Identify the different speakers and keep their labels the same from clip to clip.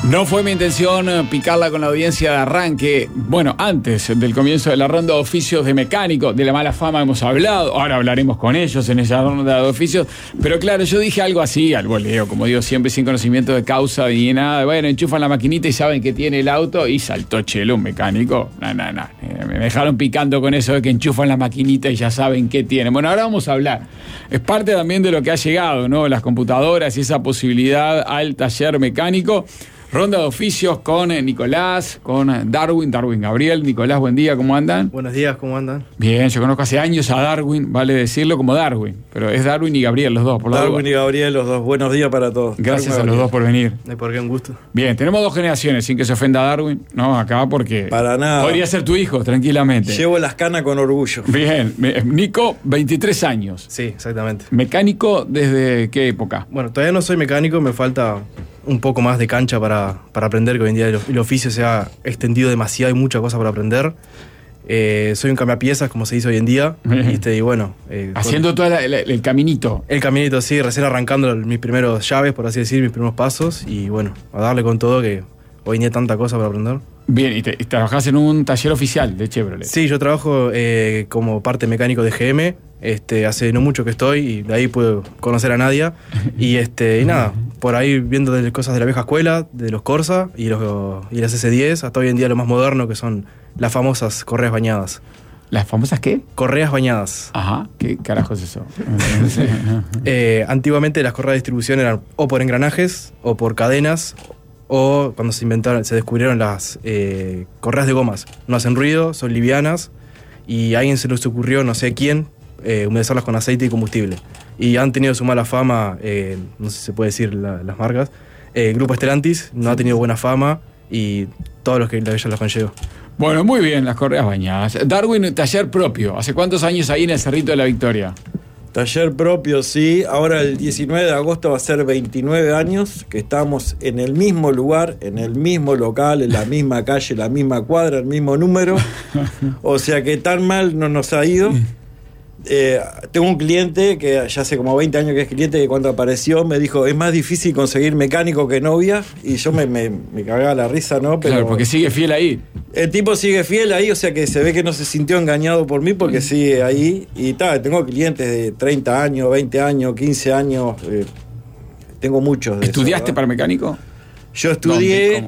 Speaker 1: No fue mi intención picarla con la audiencia de arranque. Bueno, antes del comienzo de la ronda de oficios de mecánico, de la mala fama hemos hablado, ahora hablaremos con ellos en esa ronda de oficios, pero claro, yo dije algo así, al voleo, como digo siempre, sin conocimiento de causa ni nada. Bueno, enchufan la maquinita y saben que tiene el auto y saltó Chelo, un mecánico. No. Me dejaron picando con eso de que enchufan la maquinita y ya saben qué tiene. Bueno, ahora vamos a hablar. Es parte también de lo que ha llegado, ¿no? Las computadoras y esa posibilidad al taller mecánico. Ronda de oficios con Nicolás, con Darwin Gabriel. Nicolás, buen día, ¿cómo andan?
Speaker 2: Buenos días, ¿cómo andan?
Speaker 1: Bien, yo conozco hace años a Darwin, vale decirlo como Darwin, pero es Darwin y Gabriel los dos, por la
Speaker 3: Darwin y Gabriel, los dos. Buenos días para todos.
Speaker 1: Gracias a los dos por venir.
Speaker 2: No hay por qué, un gusto.
Speaker 1: Bien, tenemos dos generaciones, sin que se ofenda a Darwin, ¿no? Acá porque...
Speaker 3: Para nada.
Speaker 1: Podría ser tu hijo, tranquilamente.
Speaker 3: Llevo las canas con orgullo.
Speaker 1: Bien, Nico, 23 años.
Speaker 2: Sí, exactamente.
Speaker 1: ¿Mecánico desde qué época?
Speaker 2: Bueno, todavía no soy mecánico, me falta un poco más de cancha para aprender, que hoy en día el oficio se ha extendido demasiado, hay mucha cosa para aprender. Soy un cambiapiezas, como se dice hoy en día, y bueno...
Speaker 1: haciendo todo el caminito.
Speaker 2: El caminito, sí, recién arrancando mis primeros llaves, por así decir, mis primeros pasos, y bueno, a darle con todo, que hoy en día hay tanta cosa para aprender.
Speaker 1: Bien, y trabajás en un taller oficial de Chevrolet.
Speaker 2: Sí, yo trabajo como parte mecánico de GM. Hace no mucho que estoy y de ahí puedo conocer a Nadia. Y nada, por ahí viendo cosas de la vieja escuela, de los Corsa y las S10, hasta hoy en día lo más moderno, que son las famosas correas bañadas.
Speaker 1: ¿Las famosas qué?
Speaker 2: Correas bañadas.
Speaker 1: Ajá, ¿qué carajo es eso?
Speaker 2: Antiguamente las correas de distribución eran o por engranajes o por cadenas, o cuando se descubrieron las correas de gomas. No hacen ruido, son livianas, y a alguien se les ocurrió, no sé quién, humedecerlas con aceite y combustible. Y han tenido su mala fama, no sé si se puede decir las marcas. El Grupo Stellantis no ha tenido buena fama y todos los que ella las conllevó.
Speaker 1: Bueno, muy bien, las correas bañadas. Darwin, taller propio. ¿Hace cuántos años ahí en el Cerrito de la Victoria?
Speaker 3: Taller propio, sí. Ahora el 19 de agosto va a ser 29 años que estamos en el mismo lugar, en el mismo local, en la misma calle, la misma cuadra, el mismo número. O sea que tan mal no nos ha ido. Tengo un cliente que ya hace como 20 años que es cliente, que cuando apareció me dijo, es más difícil conseguir mecánico que novia, y yo me cagaba la risa, ¿no? Pero
Speaker 1: claro, porque sigue fiel ahí.
Speaker 3: El tipo sigue fiel ahí, o sea que se ve que no se sintió engañado por mí porque sigue ahí. Y tengo clientes de 30 años, 20 años, 15 años, tengo muchos de
Speaker 1: ¿Estudiaste
Speaker 3: eso,
Speaker 1: para mecánico?
Speaker 3: Yo estudié,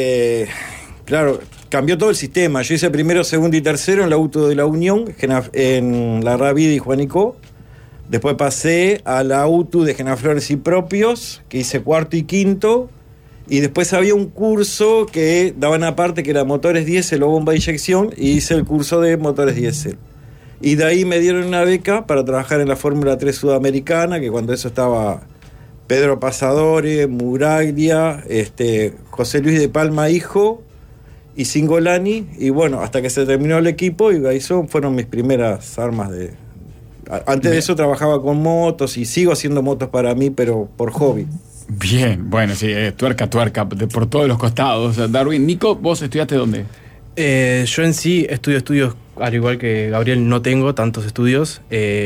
Speaker 3: claro, cambió todo el sistema. Yo hice primero, segundo y tercero en la Auto de la Unión, en la Ravida y Juanico. Después pasé a la Auto de Genaflores y Propios, que hice cuarto y quinto. Y después había un curso que daban aparte, que era motores diésel o bomba de inyección, y hice el curso de motores diésel. Y de ahí me dieron una beca para trabajar en la Fórmula 3 Sudamericana, que cuando eso estaba Pedro Pasadore, Muraglia, José Luis de Palma hijo, y Singolani, y bueno, hasta que se terminó el equipo, y ahí fueron mis primeras armas de... Antes de eso trabajaba con motos, y sigo haciendo motos para mí, pero por hobby.
Speaker 1: Bien, bueno, sí, tuerca, por todos los costados. Darwin, Nico, ¿vos estudiaste dónde?
Speaker 2: Yo en sí estudios, al igual que Gabriel, no tengo tantos estudios.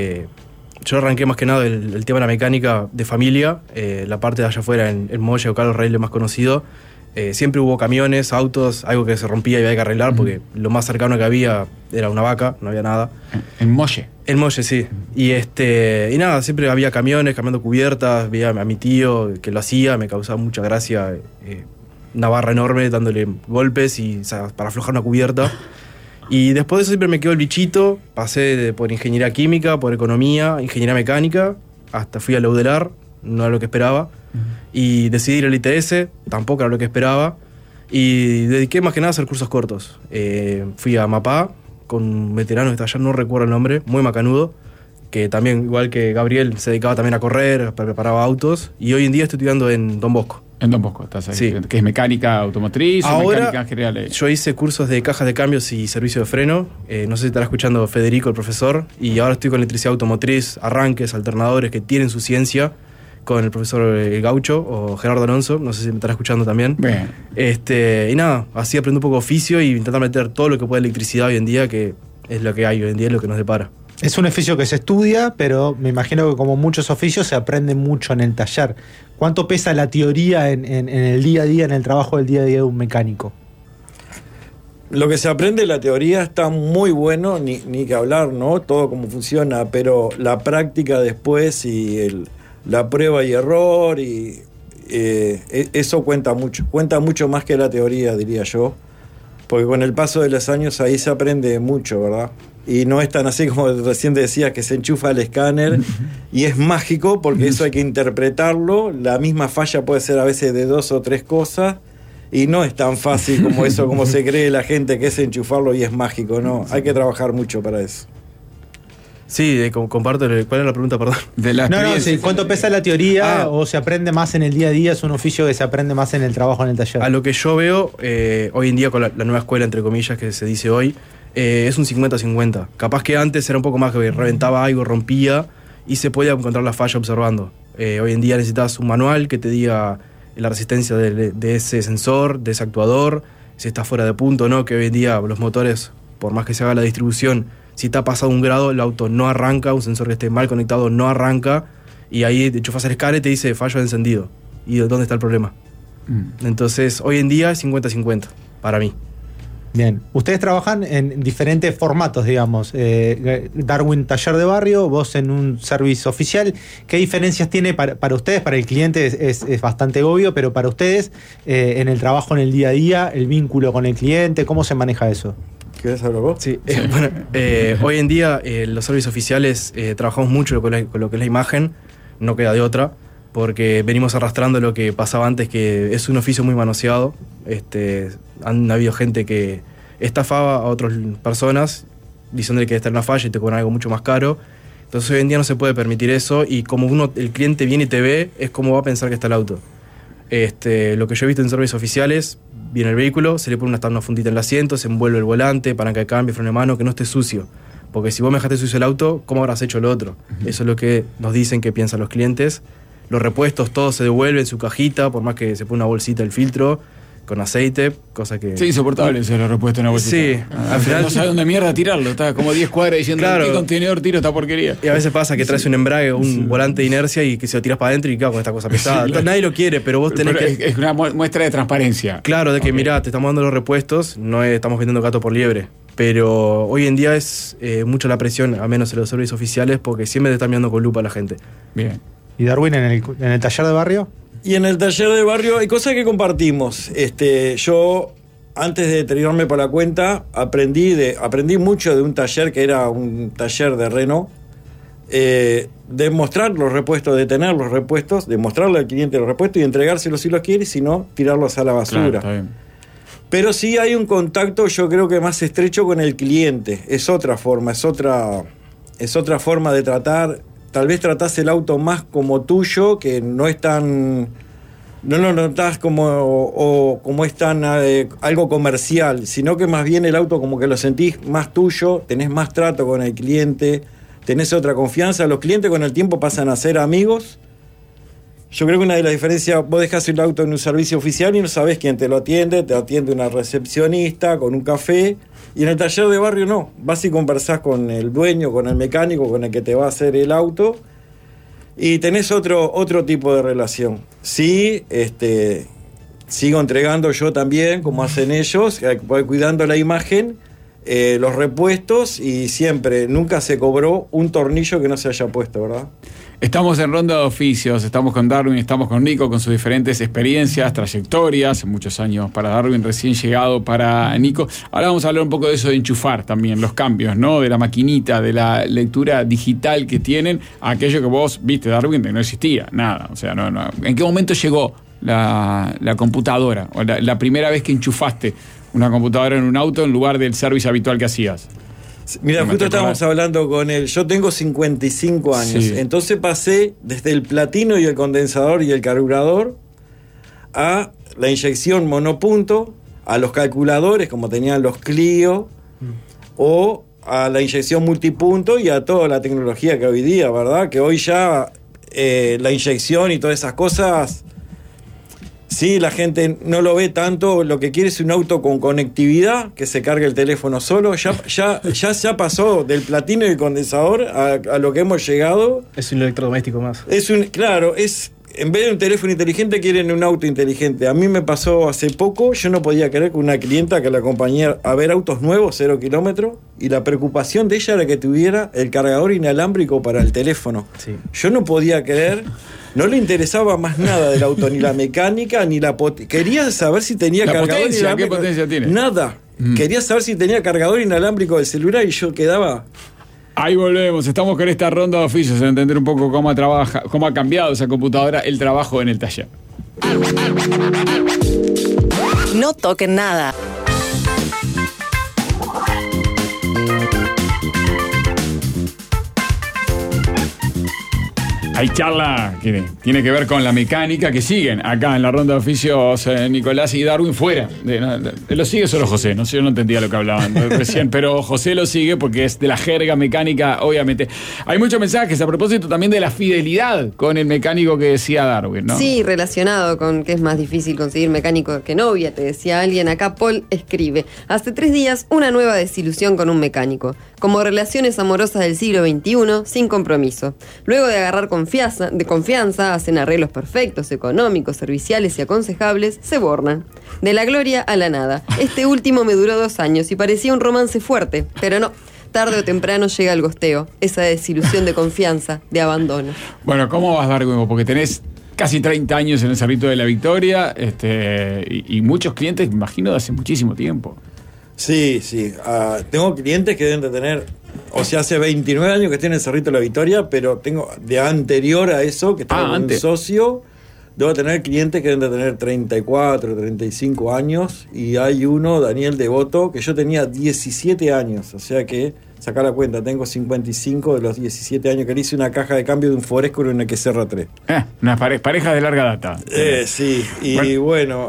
Speaker 2: Yo arranqué más que nada el tema de la mecánica de familia, la parte de allá afuera, en Molle o Carlos Reile más conocido. Siempre hubo camiones, autos, algo que se rompía y había que arreglar, porque lo más cercano que había era una vaca, no había nada.
Speaker 1: ¿En Molle?
Speaker 2: En Molle, sí. Y nada, siempre había camiones, cambiando cubiertas, veía a mi tío que lo hacía, me causaba mucha gracia, una barra enorme dándole golpes para aflojar una cubierta. Y después de eso siempre me quedó el bichito, pasé por ingeniería química, por economía, ingeniería mecánica, hasta fui a la UDELAR, no era lo que esperaba. Y decidí ir al ITS, tampoco era lo que esperaba, y dediqué más que nada a hacer cursos cortos. Fui a Mapá con un veterano que está allá, no recuerdo el nombre, muy macanudo, que también, igual que Gabriel, se dedicaba también a correr, preparaba autos, y hoy en día estoy estudiando en Don Bosco.
Speaker 1: En Don Bosco, estás ahí.
Speaker 2: Sí.
Speaker 1: ¿Que es mecánica automotriz o mecánica en general?
Speaker 2: Yo hice cursos de cajas de cambios y servicio de freno. No sé si estará escuchando Federico, el profesor, y ahora estoy con electricidad automotriz, arranques, alternadores, que tienen su ciencia, con el profesor Gaucho o Gerardo Alonso, no sé si me estará escuchando también.
Speaker 1: Bien.
Speaker 2: Y nada, así aprendo un poco oficio y intentar meter todo lo que pueda electricidad hoy en día, que es lo que hay hoy en día, es lo que nos depara.
Speaker 4: Es un oficio que se estudia, pero me imagino que como muchos oficios se aprende mucho en el taller. ¿Cuánto pesa la teoría en el día a día, en el trabajo del día a día de un mecánico?
Speaker 3: Lo que se aprende en la teoría está muy bueno, ni que hablar, ¿no? Todo cómo funciona, pero la práctica después y la prueba y error, eso cuenta mucho más que la teoría, diría yo, porque con el paso de los años ahí se aprende mucho, ¿verdad? Y no es tan así como recién decías, que se enchufa el escáner y es mágico, porque eso hay que interpretarlo. La misma falla puede ser a veces de 2 o 3 cosas, y no es tan fácil como eso, como se cree la gente, que es enchufarlo y es mágico, ¿no? Hay que trabajar mucho para eso.
Speaker 2: Sí, comparto. ¿Cuál es la pregunta, perdón?
Speaker 1: De la experiencia.
Speaker 4: Sí, ¿cuánto pesa la teoría o se aprende más en el día a día? ¿Es un oficio que se aprende más en el trabajo, en el taller?
Speaker 2: A lo que yo veo, hoy en día con la nueva escuela, entre comillas, que se dice hoy, es un 50-50. Capaz que antes era un poco más que reventaba algo, rompía y se podía encontrar la falla observando. Hoy en día necesitas un manual que te diga la resistencia de ese sensor, de ese actuador, si está fuera de punto o no, que hoy en día los motores, por más que se haga la distribución, si está pasado 1 grado, el auto no arranca, un sensor que esté mal conectado no arranca, y ahí te enchufas el escáner y te dice fallo de encendido. ¿Y dónde está el problema? Entonces, hoy en día es 50-50, para mí.
Speaker 4: Bien. Ustedes trabajan en diferentes formatos, digamos. Darwin, taller de barrio, vos en un service oficial. ¿Qué diferencias tiene para ustedes? Para el cliente es bastante obvio, pero para ustedes, en el trabajo en el día a día, el vínculo con el cliente, ¿cómo se maneja eso?
Speaker 3: ¿Querés hablar vos?
Speaker 2: Sí, bueno, hoy en día los servicios oficiales trabajamos mucho con lo que es la imagen, no queda de otra, porque venimos arrastrando lo que pasaba antes, que es un oficio muy manoseado. Han habido gente que estafaba a otras personas diciéndole que está en una falla y te cobran algo mucho más caro. Entonces hoy en día no se puede permitir eso, y como el cliente viene y te ve, es como va a pensar que está el auto. Lo que yo he visto en servicios oficiales, viene el vehículo, se le pone una fundita en el asiento, se envuelve el volante, palanca de cambio, freno de mano, que no esté sucio. Porque si vos me dejaste sucio el auto, ¿cómo habrás hecho lo otro? Eso es lo que nos dicen que piensan los clientes. Los repuestos, todo se devuelve en su cajita, por más que se pone una bolsita el filtro con aceite, cosa que...
Speaker 1: Sí, insoportable eso, los repuestos en una bolsita.
Speaker 2: Sí,
Speaker 1: al final no sabes dónde mierda tirarlo, está como 10 cuadras diciendo,
Speaker 2: claro,
Speaker 1: ¿qué contenedor tiro esta porquería?
Speaker 2: Y a veces pasa que traes un embrague, un volante de inercia y que se lo tiras para adentro y claro, con esta cosa pesada. Sí, nadie lo quiere, pero vos tenés que...
Speaker 1: Es una muestra de transparencia.
Speaker 2: Claro, de que mirá, te estamos dando los repuestos, no estamos vendiendo gato por liebre. Pero hoy en día es mucho la presión, a menos en los servicios oficiales, porque siempre te están mirando con lupa a la gente.
Speaker 1: Bien.
Speaker 4: ¿Y Darwin en el taller de barrio?
Speaker 3: Y en el taller de barrio hay cosas que compartimos. Yo, antes de tirarme por la cuenta, aprendí mucho de un taller que era un taller de Renault, de mostrar los repuestos, de tener los repuestos, de mostrarle al cliente los repuestos y entregárselos si los quiere, y si no, tirarlos a la basura.
Speaker 1: Claro, está bien.
Speaker 3: Pero sí hay un contacto, yo creo que más estrecho con el cliente. Es otra forma, es otra forma de tratar. Tal vez tratás el auto más como tuyo, que no es tan... No lo notás como es tan algo comercial, sino que más bien el auto como que lo sentís más tuyo, tenés más trato con el cliente, tenés otra confianza. Los clientes con el tiempo pasan a ser amigos. Yo creo que una de las diferencias, vos dejás el auto en un servicio oficial y no sabés quién te atiende una recepcionista con un café, y en el taller de barrio no, vas y conversás con el dueño, con el mecánico, con el que te va a hacer el auto, y tenés otro tipo de relación. Sí, sigo entregando yo también, como hacen ellos, cuidando la imagen, los repuestos, y siempre, nunca se cobró un tornillo que no se haya puesto, ¿verdad?
Speaker 1: Estamos en Ronda de Oficios, estamos con Darwin, estamos con Nico, con sus diferentes experiencias, trayectorias, muchos años para Darwin, recién llegado para Nico. Ahora vamos a hablar un poco de eso de enchufar también, los cambios, ¿no? De la maquinita, de la lectura digital que tienen, aquello que vos viste, Darwin, que no existía, nada. O sea, no. ¿En qué momento llegó la computadora? O la primera vez que enchufaste una computadora en un auto en lugar del servicio habitual que hacías.
Speaker 3: Mira, justo estábamos hablando con él. Yo tengo 55 años, sí. Entonces pasé desde el platino y el condensador y el carburador a la inyección monopunto, a los calculadores como tenían los Clio, o a la inyección multipunto y a toda la tecnología que hoy día, ¿verdad? Que hoy ya la inyección y todas esas cosas Sí, la gente no lo ve tanto. Lo que quiere es un auto con conectividad, que se cargue el teléfono solo. Ya pasó del platino y el condensador a lo que hemos llegado.
Speaker 2: Es un electrodoméstico más.
Speaker 3: En vez de un teléfono inteligente, quieren un auto inteligente. A mí me pasó hace poco, yo no podía creer que una clienta que la acompañé a ver autos nuevos, 0 kilómetros, y la preocupación de ella era que tuviera el cargador inalámbrico para el teléfono.
Speaker 2: Sí.
Speaker 3: Yo no podía creer, no le interesaba más nada del auto, ni la mecánica, ni la potencia. Quería saber si tenía cargador inalámbrico.
Speaker 1: ¿Qué potencia tiene?
Speaker 3: Nada. Quería saber si tenía cargador inalámbrico del celular y yo quedaba...
Speaker 1: Ahí volvemos, estamos con esta ronda de oficios, en entender un poco cómo ha cambiado esa computadora el trabajo en el taller.
Speaker 5: No toquen nada.
Speaker 1: Hay charla que tiene que ver con la mecánica que siguen acá en la ronda de oficios Nicolás y Darwin fuera. Lo sigue solo José, no sé, yo no entendía lo que hablaban recién, pero José lo sigue porque es de la jerga mecánica, obviamente. Hay muchos mensajes a propósito también de la fidelidad con el mecánico que decía Darwin, ¿no?
Speaker 6: Sí, relacionado con que es más difícil conseguir mecánico que novia, te decía alguien. Acá Paul escribe: hace 3 días una nueva desilusión con un mecánico. Como relaciones amorosas del siglo XXI, sin compromiso. Luego de agarrar confianza, hacen arreglos perfectos, económicos, serviciales y aconsejables, se borran. De la gloria a la nada. Este último me duró 2 años y parecía un romance fuerte, pero no. Tarde o temprano llega el gosteo, esa desilusión de confianza, de abandono.
Speaker 1: ¿Cómo vas, Darwin? Porque tenés casi 30 años en el Cerrito de la Victoria y muchos clientes, me imagino, de hace muchísimo tiempo.
Speaker 3: Sí. Tengo clientes que deben de tener, hace 29 años que estoy en el Cerrito de la Victoria, pero tengo de anterior a eso, que estaba con un socio, debo tener clientes que deben de tener 34, 35 años, y hay uno, Daniel Devoto, que yo tenía 17 años, o sea que, saca la cuenta, tengo 55 de los 17 años que le hice una caja de cambio de un Foresco en una XR3.
Speaker 1: Una pareja de larga data.
Speaker 3: Sí, y bueno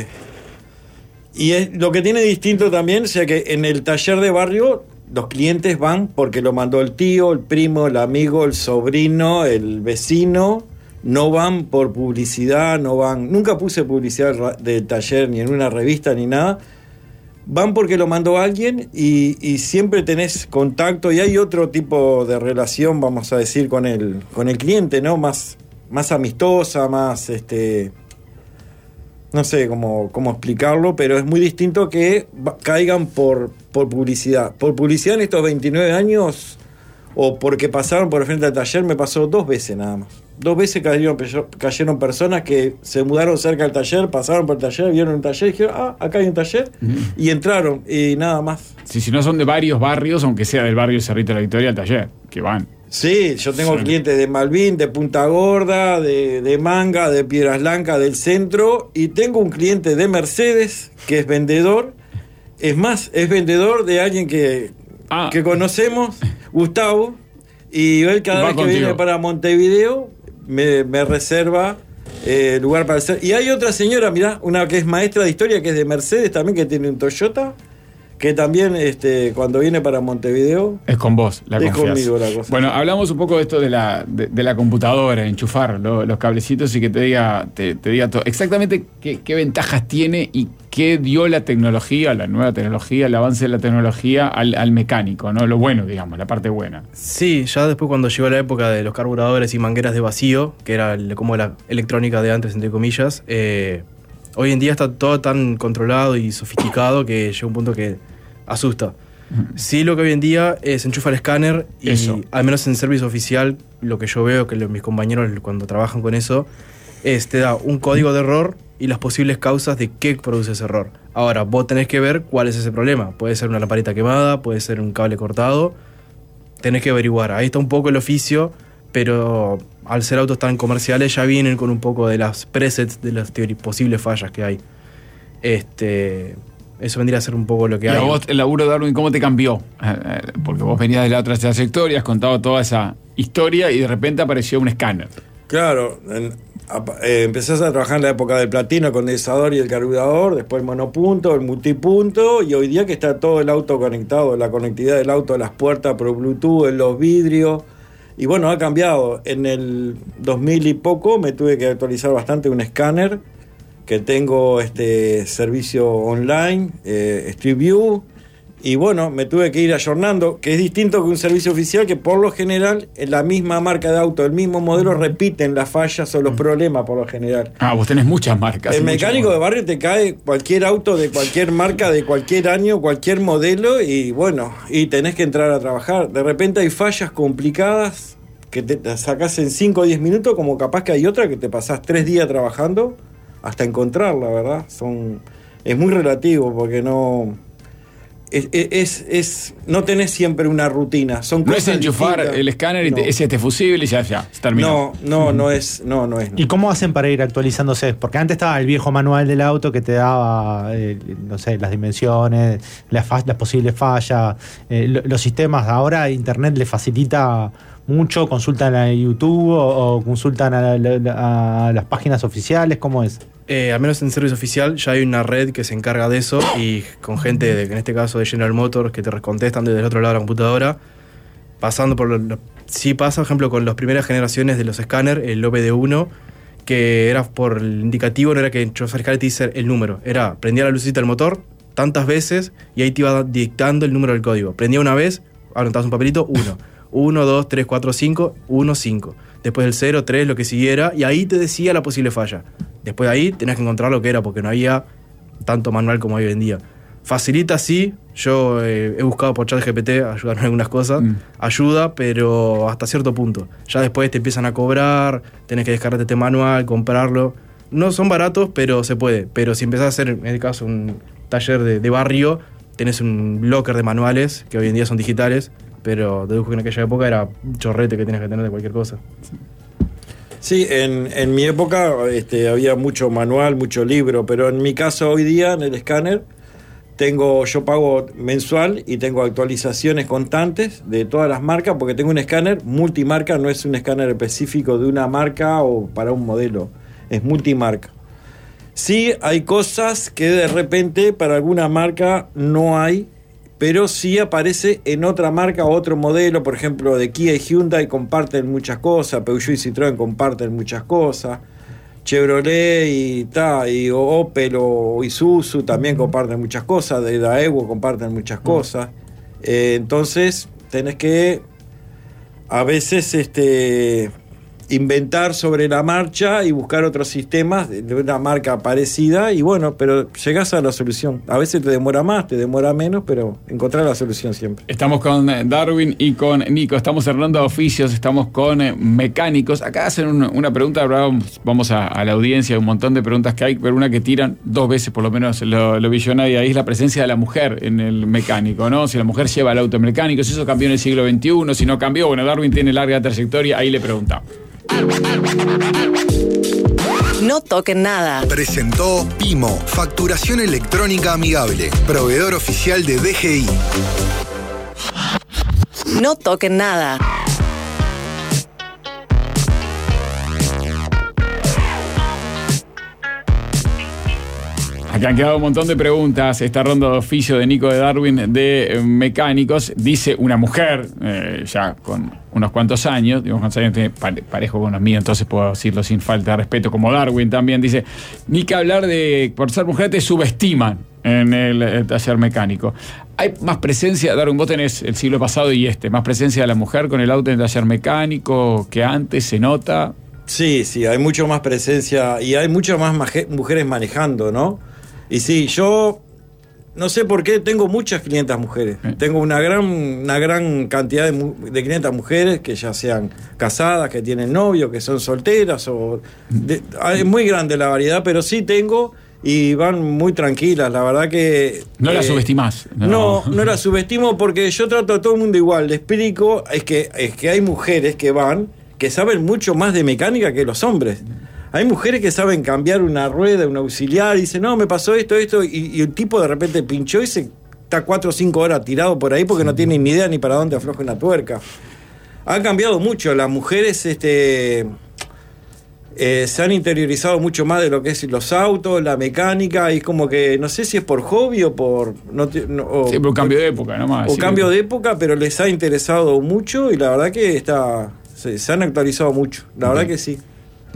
Speaker 3: y es lo que tiene distinto también, o sea que en el taller de barrio los clientes van porque lo mandó el tío, el primo, el amigo, el sobrino, el vecino. No van por publicidad, nunca puse publicidad del taller ni en una revista ni nada. Van porque lo mandó alguien y siempre tenés contacto, y hay otro tipo de relación, vamos a decir, con el cliente, ¿no? Más amistosa, más no sé cómo explicarlo, pero es muy distinto que caigan por publicidad. Por publicidad en estos 29 años, o porque pasaron por el frente del taller, me pasó 2 veces nada más. 2 veces cayeron personas que se mudaron cerca del taller, pasaron por el taller, vieron un taller y dijeron, acá hay un taller, y entraron, y nada más.
Speaker 1: Sí, si no son de varios barrios, aunque sea del barrio Cerrito de la Victoria, al taller, que van.
Speaker 3: Sí, yo tengo clientes de Malvin, de Punta Gorda, de Manga, de Piedras Blancas, del centro, y tengo un cliente de Mercedes que es vendedor. Es más, es vendedor de alguien que conocemos, Gustavo, y él cada vez que viene para Montevideo me reserva lugar para hacer. Y hay otra señora, mirá, una que es maestra de historia, que es de Mercedes también, que tiene un Toyota, que también cuando viene para Montevideo
Speaker 1: es con vos la
Speaker 3: es
Speaker 1: confianza.
Speaker 3: Conmigo la cosa.
Speaker 1: Bueno, hablamos un poco de esto de la computadora, enchufar los cablecitos y que te diga todo. Exactamente qué ventajas tiene y qué dio la tecnología, la nueva tecnología, el avance de la tecnología al mecánico, ¿no? Lo bueno, digamos, la parte buena.
Speaker 2: Sí, ya después cuando llegó la época de los carburadores y mangueras de vacío, que era como la electrónica de antes, entre comillas, hoy en día está todo tan controlado y sofisticado que llega un punto que asusta. Sí, lo que hoy en día se enchufa el escáner y al menos en servicio oficial, lo que yo veo, que mis compañeros cuando trabajan con eso, te da un código de error y las posibles causas de qué produce ese error. Ahora, vos tenés que ver cuál es ese problema. Puede ser una lamparita quemada, puede ser un cable cortado. Tenés que averiguar. Ahí está un poco el oficio, pero al ser autos tan comerciales ya vienen con un poco de las presets de las posibles fallas que hay. Eso vendría a ser un poco lo que hay.
Speaker 1: Y a vos, el laburo de Darwin, ¿cómo te cambió? Porque vos venías de la otra trayectoria, has contado toda esa historia y de repente apareció un escáner.
Speaker 3: Claro, empezás a trabajar en la época del platino, el condensador y el carburador, después el monopunto, el multipunto, y hoy día que está todo el auto conectado, la conectividad del auto, las puertas por Bluetooth, los vidrios, y bueno, ha cambiado. En el 2000 y poco me tuve que actualizar bastante un escáner que tengo servicio online, Street View, y bueno, me tuve que ir ayornando, que es distinto que un servicio oficial, que por lo general en la misma marca de auto, el mismo modelo, repiten las fallas o los problemas por lo general.
Speaker 1: Vos tenés muchas marcas.
Speaker 3: El mecánico de barrio te cae cualquier auto de cualquier marca, de cualquier año, cualquier modelo, y bueno, y tenés que entrar a trabajar. De repente hay fallas complicadas que te sacás en 5 o 10 minutos, como capaz que hay otra que te pasás 3 días trabajando hasta encontrarla, ¿verdad? Es muy relativo, porque no no tenés siempre una rutina. Son
Speaker 1: no
Speaker 3: cosas
Speaker 1: es enchufar
Speaker 3: distintas.
Speaker 1: el escáner
Speaker 3: No.
Speaker 1: y es este fusible y ya se terminó.
Speaker 3: No es.
Speaker 4: ¿Y cómo hacen para ir actualizándose? Porque antes estaba el viejo manual del auto que te daba, no sé, las dimensiones, las posibles fallas, los sistemas. Ahora Internet le facilita mucho, consultan a YouTube o consultan a las páginas oficiales. ¿Cómo es?
Speaker 2: Al menos en servicio oficial ya hay una red que se encarga de eso, y con gente, en este caso de General Motors, que te contestan desde el otro lado de la computadora, pasando por sí pasa, por ejemplo, con las primeras generaciones de los escáneres, el OBD1, que era por el indicativo, no era que el chofer escáner te dice el número, era prendía la lucecita del motor tantas veces y ahí te iba dictando el número del código. Prendía una vez, anotabas un papelito, 1, 2, 3, 4, 5, 1, 5. Después del 0, 3, lo que siguiera, y ahí te decía la posible falla. Después de ahí tenés que encontrar lo que era, porque no había tanto manual como hay hoy en día. Facilita, sí. Yo he buscado por ChatGPT ayudarme en algunas cosas. Ayuda, pero hasta cierto punto. Ya después te empiezan a cobrar, tenés que descargarte este manual, comprarlo. No son baratos, pero se puede. Pero si empezás a hacer, en el caso, un taller de barrio, tenés un locker de manuales, que hoy en día son digitales, pero deduzco que en aquella época era un chorrete que tenías que tener de cualquier cosa.
Speaker 3: Sí, en mi época había mucho manual, mucho libro, pero en mi caso hoy día en el escáner yo pago mensual y tengo actualizaciones constantes de todas las marcas, porque tengo un escáner multimarca, no es un escáner específico de una marca o para un modelo, es multimarca. Sí, hay cosas que de repente para alguna marca no hay, pero sí aparece en otra marca o otro modelo. Por ejemplo, de Kia y Hyundai comparten muchas cosas, Peugeot y Citroën comparten muchas cosas, Chevrolet y Opel o Isuzu también comparten muchas cosas, de Daewoo comparten muchas cosas. Entonces tenés que a veces inventar sobre la marcha y buscar otros sistemas de una marca parecida, y bueno, pero llegás a la solución. A veces te demora más, te demora menos, pero encontrar la solución siempre.
Speaker 1: Estamos con Darwin y con Nico, estamos cerrando oficios, estamos con mecánicos. Acá hacen una pregunta, vamos a la audiencia, un montón de preguntas que hay, pero una que tiran 2 veces por lo menos lo vi yo nadie, ahí es la presencia de la mujer en el mecánico, ¿no? Si la mujer lleva el auto mecánico, si eso cambió en el siglo XXI, si no cambió, bueno, Darwin tiene larga trayectoria, ahí le preguntamos.
Speaker 5: No toquen nada.
Speaker 7: Presentó Pimo, facturación electrónica amigable, proveedor oficial de DGI.
Speaker 5: No toquen nada.
Speaker 1: Acá han quedado un montón de preguntas. Esta ronda de oficio de Nico de Darwin de mecánicos. Dice una mujer, ya con unos cuantos años, digamos, cuántos años tiene parejo con los míos, entonces puedo decirlo sin falta de respeto, como Darwin también, dice, ni que hablar de, por ser mujer te subestiman en el taller mecánico. ¿Hay más presencia, Darwin, vos tenés el siglo pasado y más presencia de la mujer con el auto en el taller mecánico que antes, se nota?
Speaker 3: Sí, hay mucho más presencia y hay muchas más mujeres manejando, ¿no? Y sí, yo no sé por qué tengo muchas clientas mujeres. Tengo una gran cantidad de clientas mujeres que ya sean casadas, que tienen novio, que son solteras. Es muy grande la variedad, pero sí tengo y van muy tranquilas. La verdad que...
Speaker 1: No las subestimás.
Speaker 3: No las subestimo porque yo trato a todo el mundo igual. Le explico, es que hay mujeres que saben mucho más de mecánica que los hombres. Hay mujeres que saben cambiar una rueda, un auxiliar, y dicen, no, me pasó esto, y el tipo de repente pinchó y está 4 o 5 horas tirado por ahí porque no tiene ni idea ni para dónde afloja una tuerca. Ha cambiado mucho. Las mujeres se han interiorizado mucho más de lo que es los autos, la mecánica, y es como que, no sé si es por hobby o por...
Speaker 1: sí, por cambio de época nomás.
Speaker 3: O sí, cambio de época, pero les ha interesado mucho y la verdad que se han actualizado mucho. La verdad que sí.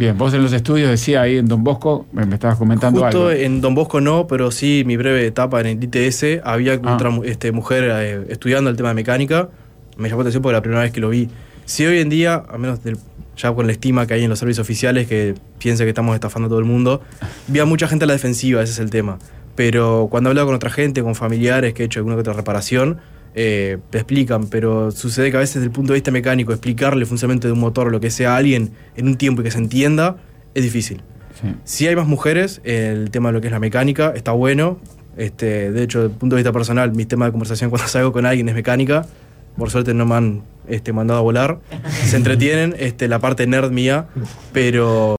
Speaker 1: Bien, vos en los estudios, decía ahí en Don Bosco, me estabas comentando
Speaker 2: Justo
Speaker 1: algo.
Speaker 2: en Don Bosco no, pero sí mi breve etapa en el ITS había otra mujer estudiando el tema de mecánica. Me llamó la atención porque la primera vez que lo vi. Si hoy en día, al menos ya con la estima que hay en los servicios oficiales, que piensa que estamos estafando a todo el mundo, vi a mucha gente a la defensiva, ese es el tema. Pero cuando he hablado con otra gente, con familiares que he hecho alguna que otra reparación, te explican, pero sucede que a veces desde el punto de vista mecánico explicarle el funcionamiento de un motor o lo que sea a alguien en un tiempo y que se entienda es difícil.
Speaker 1: Sí.
Speaker 2: Si hay más mujeres, el tema de lo que es la mecánica está bueno. De hecho, desde el punto de vista personal, mi tema de conversación cuando salgo con alguien es mecánica. Por suerte no me han mandado a volar. Se entretienen, la parte nerd mía, pero